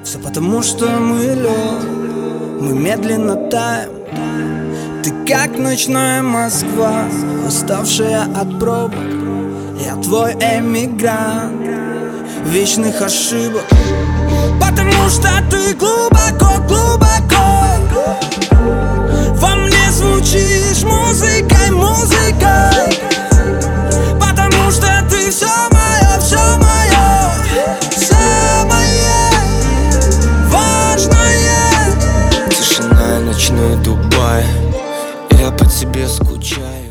Все потому, что мы лед, мы медленно таем. Ты как ночная Москва, уставшая от пробок. Я твой эмигрант вечных ошибок. Потому что ты глубоко, глубоко во мне звучишь музыкой, музыкой. Потому что ты все мое, самое важное. Тишина, ночной Дубай, я по тебе скучаю.